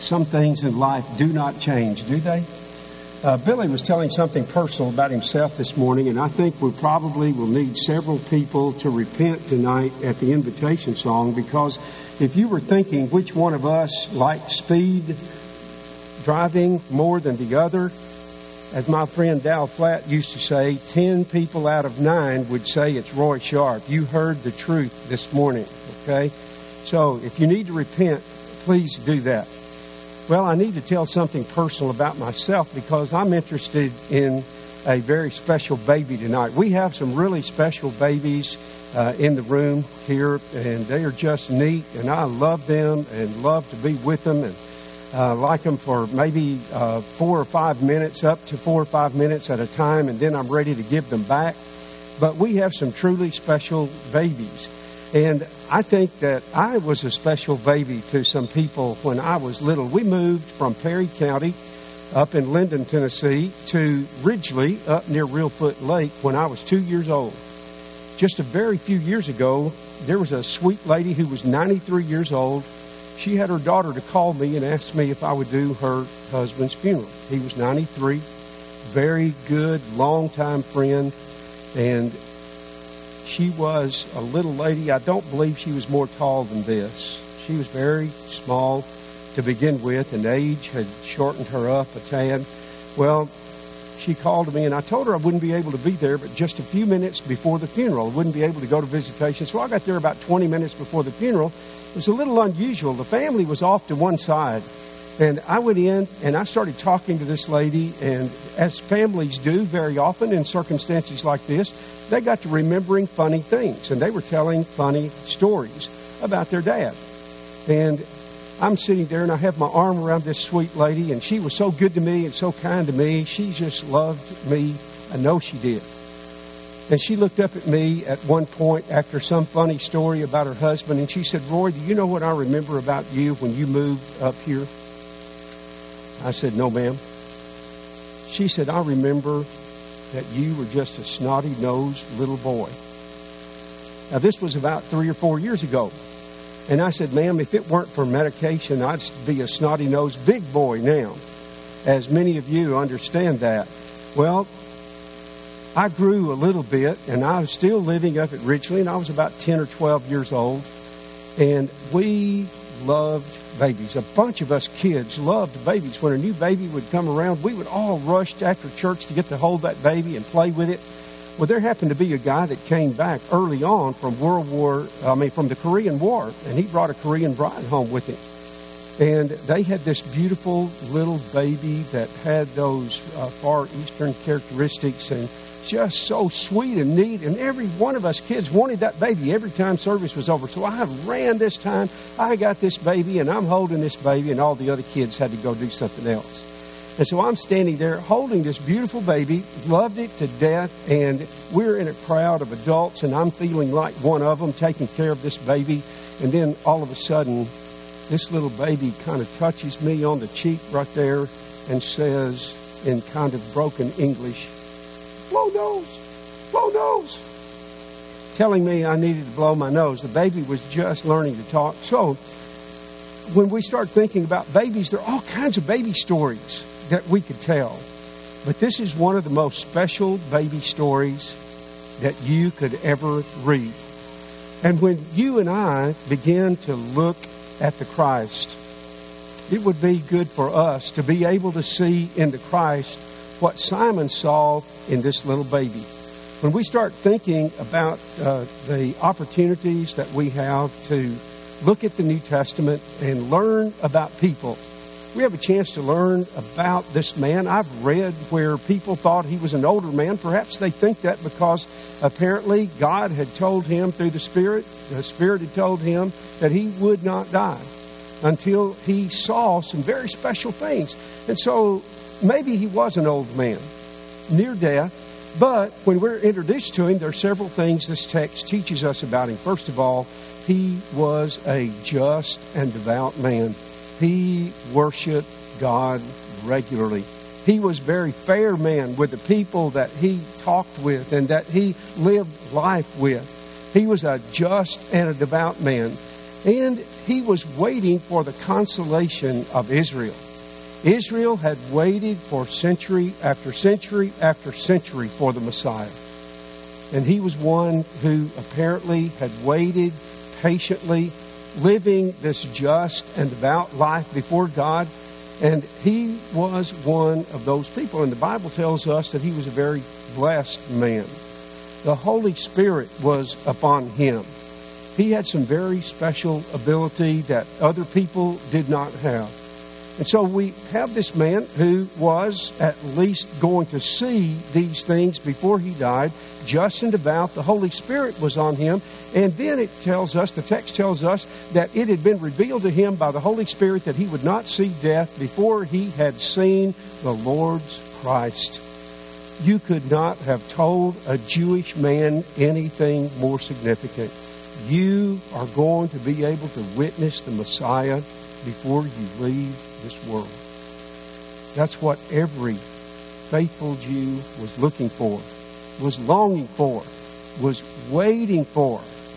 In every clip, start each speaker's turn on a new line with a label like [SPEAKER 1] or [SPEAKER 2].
[SPEAKER 1] some things in life do not change, do they? Billy was telling something personal about himself this morning, and I think we probably will need several people to repent tonight at the invitation song, because if you were thinking which one of us liked speed driving more than the other, as my friend Dal Flatt used to say, 10 people out of 9 would say it's Roy Sharp. You heard the truth this morning, okay? So if you need to repent, please do that. Well, I need to tell something personal about myself, because I'm interested in a very special baby tonight. We have some really special babies in the room here, and they are just neat, and I love them and love to be with them, and like them for maybe 4 or 5 minutes, up to 4 or 5 minutes at a time, and then I'm ready to give them back. But we have some truly special babies. And I think that I was a special baby to some people when I was little. We moved from Perry County up in Linden, Tennessee, to Ridgely up near Reelfoot Lake when I was 2 years old. Just a very few years ago, there was a sweet lady who was 93 years old. She had her daughter to call me and ask me if I would do her husband's funeral. He was 93, very good, long-time friend, and she was a little lady. I don't believe she was more tall than this. She was very small to begin with, and age had shortened her up a tad. Well, she called me, and I told her I wouldn't be able to be there, but just a few minutes before the funeral. I wouldn't be able to go to visitation. So I got there about 20 minutes before the funeral. It was a little unusual. The family was off to one side. And I went in, and I started talking to this lady, and as families do very often in circumstances like this, they got to remembering funny things, and they were telling funny stories about their dad. And I'm sitting there, and I have my arm around this sweet lady, and she was so good to me and so kind to me. She just loved me. I know she did. And she looked up at me at one point after some funny story about her husband, and she said, "Roy, do you know what I remember about you when you moved up here?" I said, "No, ma'am." She said, "I remember that you were just a snotty-nosed little boy." Now, this was about 3 or 4 years ago. And I said, "Ma'am, if it weren't for medication, I'd be a snotty-nosed big boy now." As many of you understand that. Well, I grew a little bit, and I was still living up at Ridgely, and I was about 10 or 12 years old. And we loved babies. A bunch of us kids loved babies. When a new baby would come around, we would all rush after church to get to hold that baby and play with it. Well, there happened to be a guy that came back early on from from the Korean War, and he brought a Korean bride home with him. And they had this beautiful little baby that had those Far Eastern characteristics, and just so sweet and neat. And every one of us kids wanted that baby every time service was over. So I ran this time. I got this baby, and I'm holding this baby, and all the other kids had to go do something else. And so I'm standing there holding this beautiful baby, loved it to death, and we're in a crowd of adults, and I'm feeling like one of them, taking care of this baby. And then all of a sudden, this little baby kind of touches me on the cheek right there and says in kind of broken English, "Blow nose, blow nose," telling me I needed to blow my nose. The baby was just learning to talk. So when we start thinking about babies, there are all kinds of baby stories that we could tell. But this is one of the most special baby stories that you could ever read. And when you and I begin to look at the Christ, it would be good for us to be able to see in the Christ what Simon saw in this little baby. When we start thinking about the opportunities that we have to look at the New Testament and learn about people, we have a chance to learn about this man. I've read where people thought he was an older man. Perhaps they think that because apparently God had told him through the Spirit had told him that he would not die until he saw some very special things. And so maybe he was an old man, near death. But when we're introduced to him, there are several things this text teaches us about him. First of all, he was a just and devout man. He worshiped God regularly. He was a very fair man with the people that he talked with and that he lived life with. He was a just and a devout man. And he was waiting for the consolation of Israel. Israel had waited for century after century after century for the Messiah. And he was one who apparently had waited patiently, living this just and devout life before God. And he was one of those people. And the Bible tells us that he was a very blessed man. The Holy Spirit was upon him. He had some very special ability that other people did not have. And so we have this man who was at least going to see these things before he died, just and devout. The Holy Spirit was on him. And then it tells us, the text tells us, that it had been revealed to him by the Holy Spirit that he would not see death before he had seen the Lord's Christ. You could not have told a Jewish man anything more significant. You are going to be able to witness the Messiah before you leave this world. That's what every faithful Jew was looking for, was longing for, was waiting for.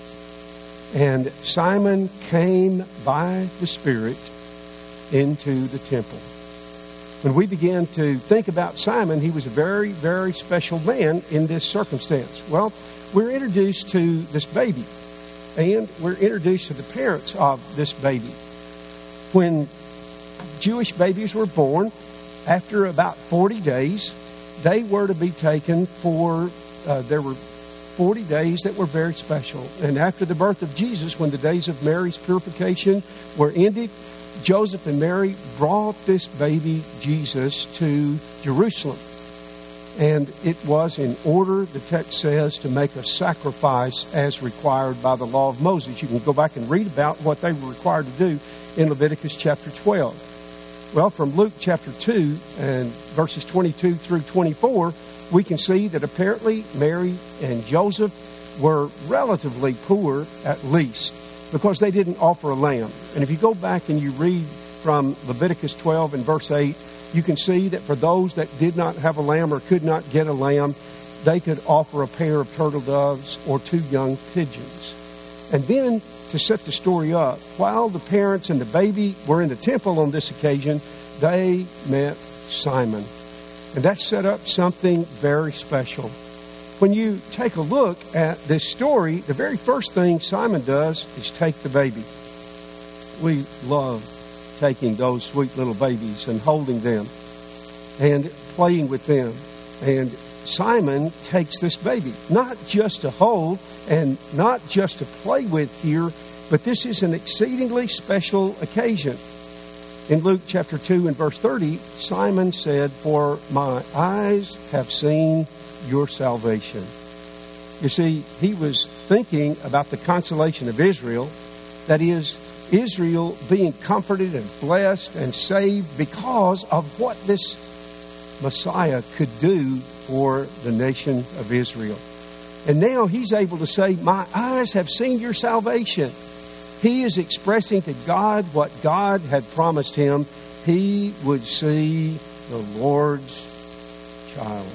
[SPEAKER 1] And Simon came by the Spirit into the temple. When we began to think about Simon, he was a very, very special man in this circumstance. Well, we're introduced to this baby, and we're introduced to the parents of this baby. When Jewish babies were born, after about 40 days, they were to be taken for, there were 40 days that were very special. And after the birth of Jesus, when the days of Mary's purification were ended, Joseph and Mary brought this baby Jesus to Jerusalem. And it was in order, the text says, to make a sacrifice as required by the law of Moses. You can go back and read about what they were required to do in Leviticus chapter 12. Well, from Luke chapter 2 and verses 22 through 24, we can see that apparently Mary and Joseph were relatively poor, at least, because they didn't offer a lamb. And if you go back and you read from Leviticus 12 and verse 8, you can see that for those that did not have a lamb or could not get a lamb, they could offer a pair of turtle doves or 2 young pigeons. And then, to set the story up, while the parents and the baby were in the temple on this occasion, they met Simon. And that set up something very special. When you take a look at this story, the very first thing Simon does is take the baby. We love taking those sweet little babies and holding them and playing with them. And Simon takes this baby, not just to hold and not just to play with here, but this is an exceedingly special occasion. In Luke chapter 2 and verse 30, Simon said, "For my eyes have seen your salvation." You see, he was thinking about the consolation of Israel, that is, Israel being comforted and blessed and saved because of what this Messiah could do for the nation of Israel. And now he's able to say, "My eyes have seen your salvation." He is expressing to God what God had promised him. He would see the Lord's child,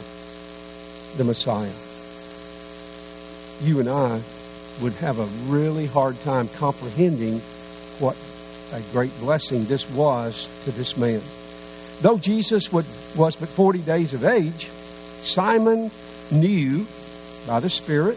[SPEAKER 1] the Messiah. You and I would have a really hard time comprehending what a great blessing this was to this man. Though Jesus was but 40 days of age, Simon knew by the Spirit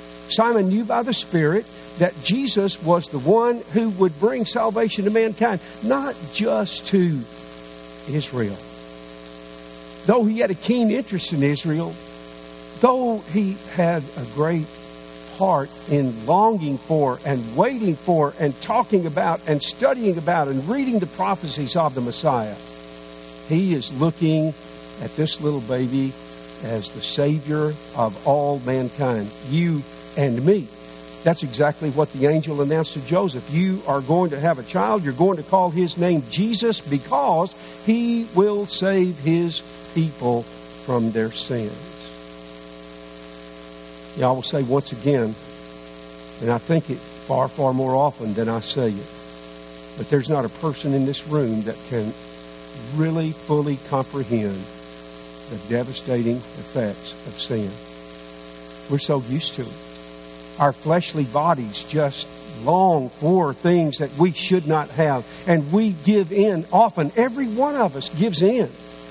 [SPEAKER 1] that Jesus was the one who would bring salvation to mankind, not just to Israel. Though he had a keen interest in Israel, though he had a great part in longing for and waiting for and talking about and studying about and reading the prophecies of the Messiah, he is looking at this little baby as the Savior of all mankind, you and me. That's exactly what the angel announced to Joseph. You are going to have a child. You're going to call his name Jesus because he will save his people from their sins. Yeah, I will say once again, and I think it far, far more often than I say it, but there's not a person in this room that can really fully comprehend the devastating effects of sin. We're so used to it. Our fleshly bodies just long for things that we should not have. And we give in often. Every one of us gives in.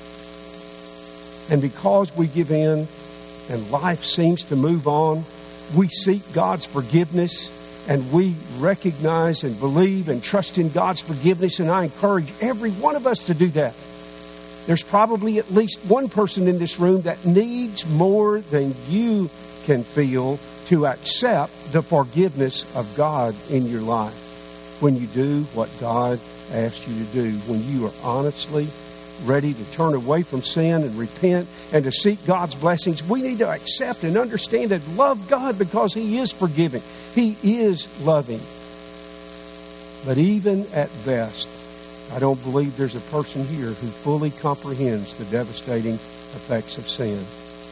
[SPEAKER 1] And because we give in and life seems to move on, we seek God's forgiveness and we recognize and believe and trust in God's forgiveness. And I encourage every one of us to do that. There's probably at least one person in this room that needs more than you can feel to accept the forgiveness of God in your life. When you do what God asked you to do, when you are honestly ready to turn away from sin and repent and to seek God's blessings, we need to accept and understand and love God because He is forgiving. He is loving. But even at best, I don't believe there's a person here who fully comprehends the devastating effects of sin.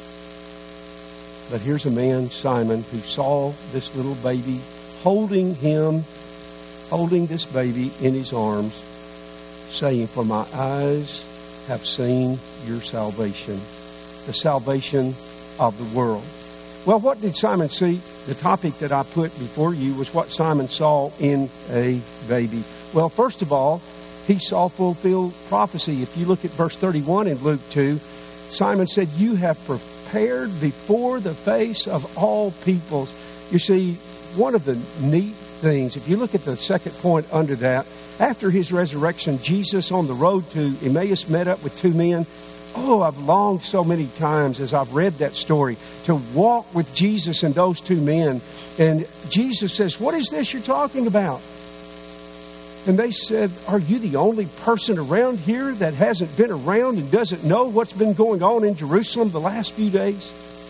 [SPEAKER 1] But here's a man, Simon, who saw this little baby, holding this baby in his arms, saying, "For my eyes have seen your salvation," the salvation of the world. Well, what did Simon see? The topic that I put before you was what Simon saw in a baby. Well, first of all, he saw fulfilled prophecy. If you look at verse 31 in Luke 2, Simon said, "You have prepared before the face of all peoples." You see, one of the neat things, if you look at the second point under that, after His resurrection, Jesus on the road to Emmaus met up with two men. Oh, I've longed so many times as I've read that story to walk with Jesus and those two men. And Jesus says, "What is this you're talking about?" And they said, "Are you the only person around here that hasn't been around and doesn't know what's been going on in Jerusalem the last few days?"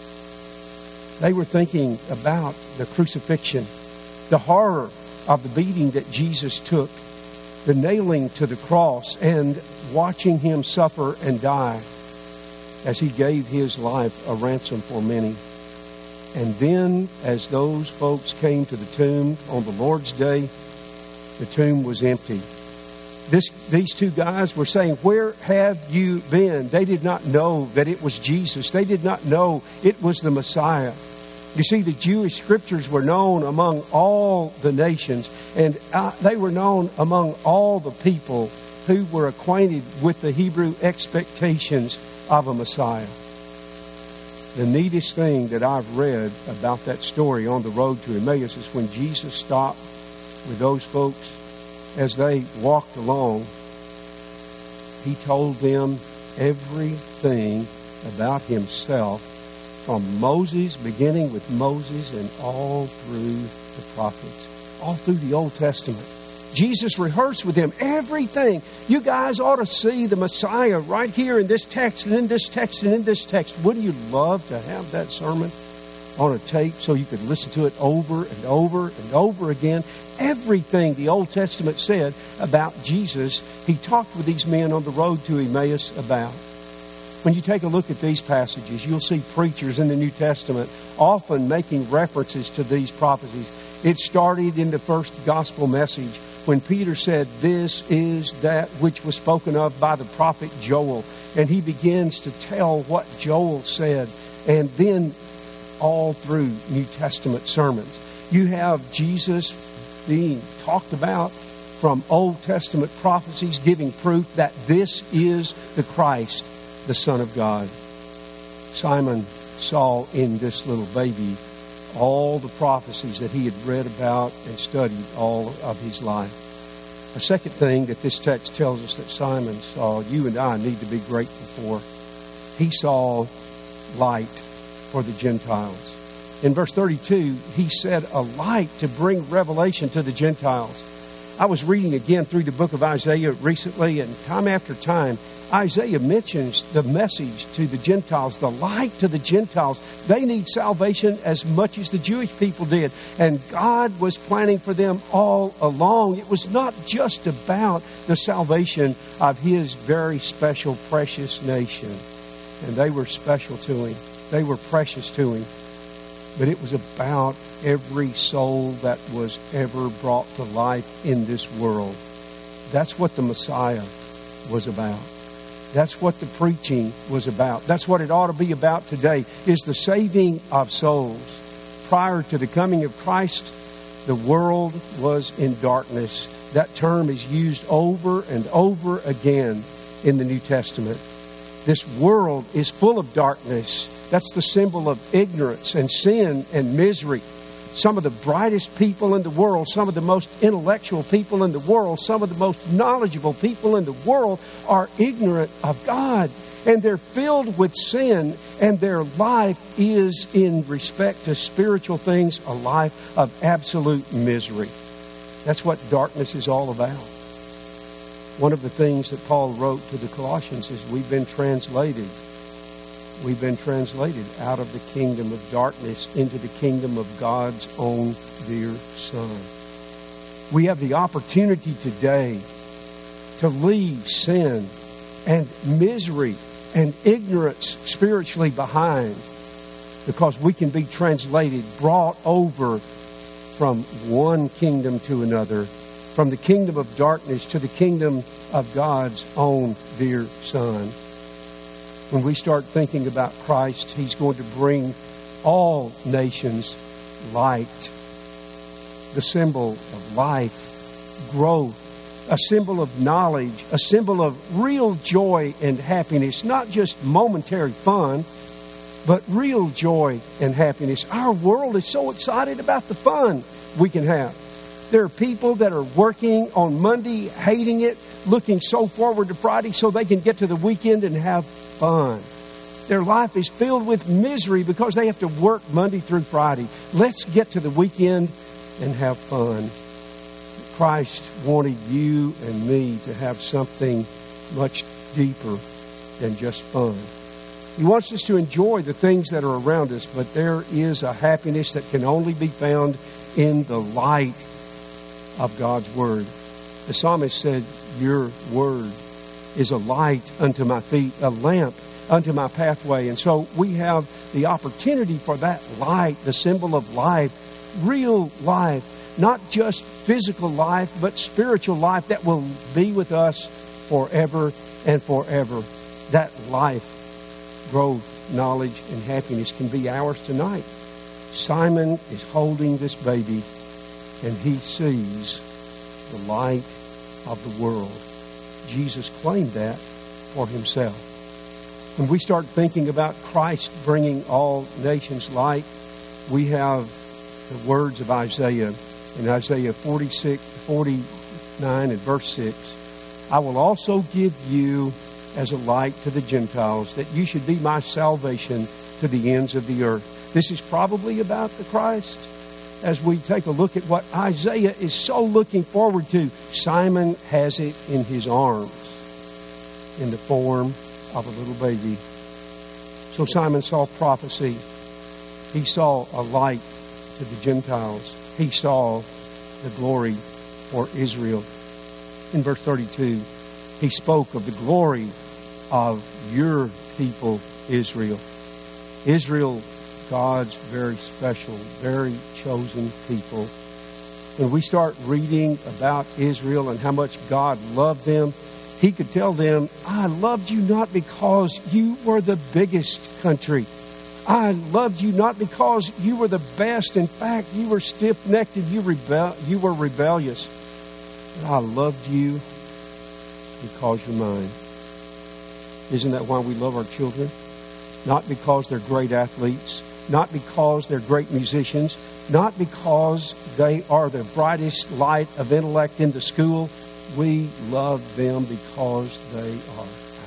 [SPEAKER 1] They were thinking about the crucifixion, the horror of the beating that Jesus took, the nailing to the cross, and watching Him suffer and die as He gave His life a ransom for many. And then as those folks came to the tomb on the Lord's Day, the tomb was empty. These two guys were saying, "Where have you been?" They did not know that it was Jesus. They did not know it was the Messiah. You see, the Jewish scriptures were known among all the nations, and they were known among all the people who were acquainted with the Hebrew expectations of a Messiah. The neatest thing that I've read about that story on the road to Emmaus is when Jesus stopped with those folks as they walked along. He told them everything about Himself from Moses, beginning with Moses and all through the prophets, all through the Old Testament. Jesus rehearsed with them everything. You guys ought to see the Messiah right here in this text and in this text and in this text. Wouldn't you love to have that sermon on a tape so you could listen to it over and over and over again? Everything the Old Testament said about Jesus, He talked with these men on the road to Emmaus about. When you take a look at these passages, you'll see preachers in the New Testament often making references to these prophecies. It started in the first gospel message when Peter said, "This is that which was spoken of by the prophet Joel." And he begins to tell what Joel said. And then all through New Testament sermons, you have Jesus being talked about from Old Testament prophecies, giving proof that this is the Christ, the Son of God. Simon saw in this little baby all the prophecies that he had read about and studied all of his life. The second thing that this text tells us that Simon saw, you and I need to be grateful for. He saw light for the Gentiles. In verse 32, he said a light to bring revelation to the Gentiles. I was reading again through the book of Isaiah recently, and time after time, Isaiah mentions the message to the Gentiles, the light to the Gentiles. They need salvation as much as the Jewish people did. And God was planning for them all along. It was not just about the salvation of His very special, precious nation. And they were special to Him. They were precious to Him. But it was about every soul that was ever brought to life in this world. That's what the Messiah was about. That's what the preaching was about. That's what it ought to be about today, is the saving of souls. Prior to the coming of Christ, The world was in darkness. That term is used over and over again in the New Testament. This world is full of darkness. That's the symbol of ignorance and sin and misery. Some of the brightest people in the world, some of the most intellectual people in the world, some of the most knowledgeable people in the world are ignorant of God. And they're filled with sin, and their life is, in respect to spiritual things, a life of absolute misery. That's what darkness is all about. One of the things that Paul wrote to the Colossians is we've been translated out of the kingdom of darkness into the kingdom of God's own dear Son. We have the opportunity today to leave sin and misery and ignorance spiritually behind, because we can be translated, brought over from one kingdom to another, from the kingdom of darkness to the kingdom of God's own dear Son. When we start thinking about Christ, He's going to bring all nations light, the symbol of life, growth, a symbol of knowledge, a symbol of real joy and happiness, not just momentary fun, but real joy and happiness. Our world is so excited about the fun we can have. There are people that are working on Monday, hating it, looking so forward to Friday so they can get to the weekend and have fun. Their life is filled with misery because they have to work Monday through Friday. Let's get to the weekend and have fun. Christ wanted you and me to have something much deeper than just fun. He wants us to enjoy the things that are around us, but there is a happiness that can only be found in the light of God's Word. The psalmist said, your Word is a light unto my feet, a lamp unto my pathway. And so we have the opportunity for that light, the symbol of life, real life. Not just physical life, but spiritual life that will be with us forever and forever. That life, growth, knowledge, and happiness can be ours tonight. Simon is holding this baby, and he sees the light of the world. Jesus claimed that for Himself. When we start thinking about Christ bringing all nations light, we have the words of Isaiah. In Isaiah 49 and verse 6, I will also give you as a light to the Gentiles, that you should be my salvation to the ends of the earth. This is probably about the Christ. As we take a look at what Isaiah is so looking forward to, Simon has it in his arms in the form of a little baby. So Simon saw prophecy. He saw a light to the Gentiles. He saw the glory for Israel. In verse 32, he spoke of the glory of your people, Israel. Israel, God's very special, very chosen people. When we start reading about Israel and how much God loved them, He could tell them, I loved you not because you were the biggest country. I loved you not because you were the best. In fact, you were stiff-necked, you were rebellious. But I loved you because you're mine. Isn't that why we love our children? Not because they're great athletes, not because they're great musicians, not because they are the brightest light of intellect in the school. We love them because they are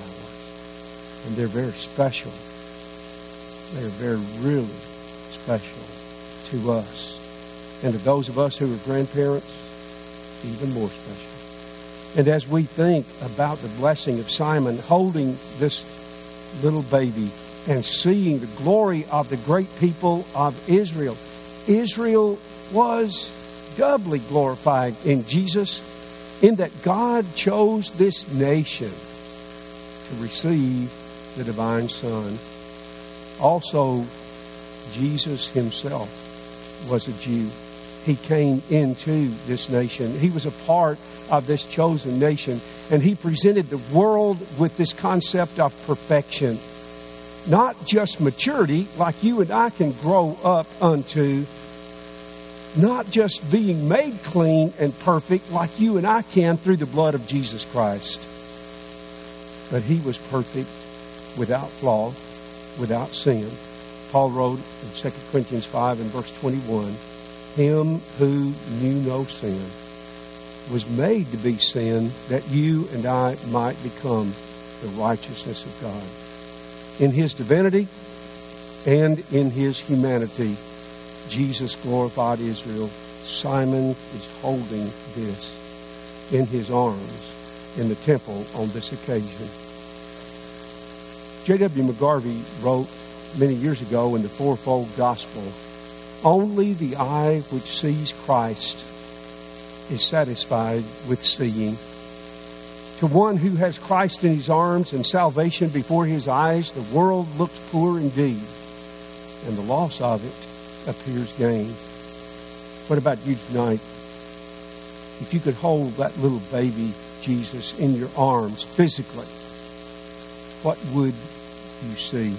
[SPEAKER 1] ours. And they're very special. They're very, really special to us. And to those of us who are grandparents, even more special. And as we think about the blessing of Simon holding this little baby and seeing the glory of the great people of Israel, Israel was doubly glorified in Jesus, in that God chose this nation to receive the divine Son. Also, Jesus Himself was a Jew. He came into this nation. He was a part of this chosen nation. And He presented the world with this concept of perfection. Not just maturity, like you and I can grow up unto, not just being made clean and perfect like you and I can through the blood of Jesus Christ, but he was perfect, without flaw, without sin. Paul wrote in 2 Corinthians 5 and verse 21, him who knew no sin was made to be sin that you and I might become the righteousness of God. In his divinity and in his humanity, Jesus glorified Israel. Simon is holding this in his arms in the temple on this occasion. J.W. McGarvey wrote many years ago in the Fourfold Gospel, only the eye which sees Christ is satisfied with seeing. To one who has Christ in his arms and salvation before his eyes, the world looks poor indeed, and the loss of it appears gain. What about you tonight? If you could hold that little baby Jesus in your arms physically, what would you see?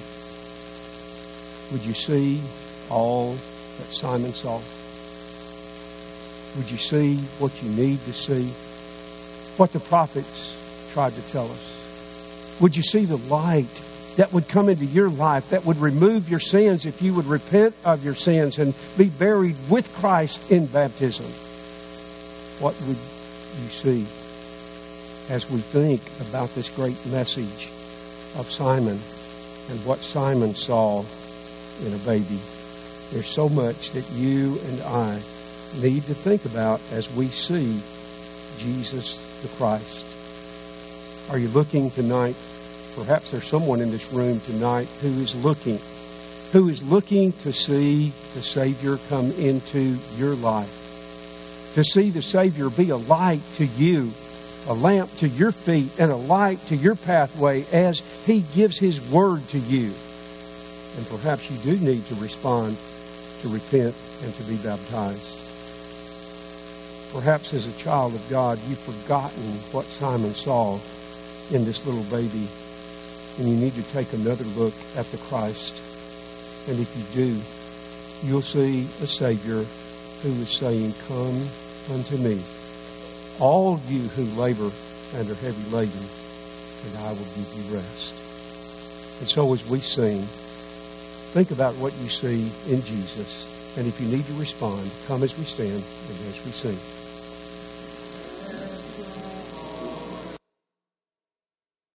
[SPEAKER 1] Would you see all that Simon saw? Would you see what you need to see? What the prophets tried to tell us? Would you see the light that would come into your life, that would remove your sins if you would repent of your sins and be buried with Christ in baptism? What would you see as we think about this great message of Simon and what Simon saw in a baby? There's so much that you and I need to think about as we see Jesus the Christ. Are you looking tonight? Perhaps there's someone in this room tonight who is looking to see the Savior come into your life, to see the Savior be a light to you, a lamp to your feet, and a light to your pathway as he gives his word to you. And perhaps you do need to respond, to repent, and to be baptized. Perhaps as a child of God, you've forgotten what Simon saw in this little baby, and you need to take another look at the Christ. And if you do, you'll see a Savior who is saying, come unto me, all you who labor and are heavy laden, and I will give you rest. And so as we sing, think about what you see in Jesus. And if you need to respond, come as we stand and as we sing.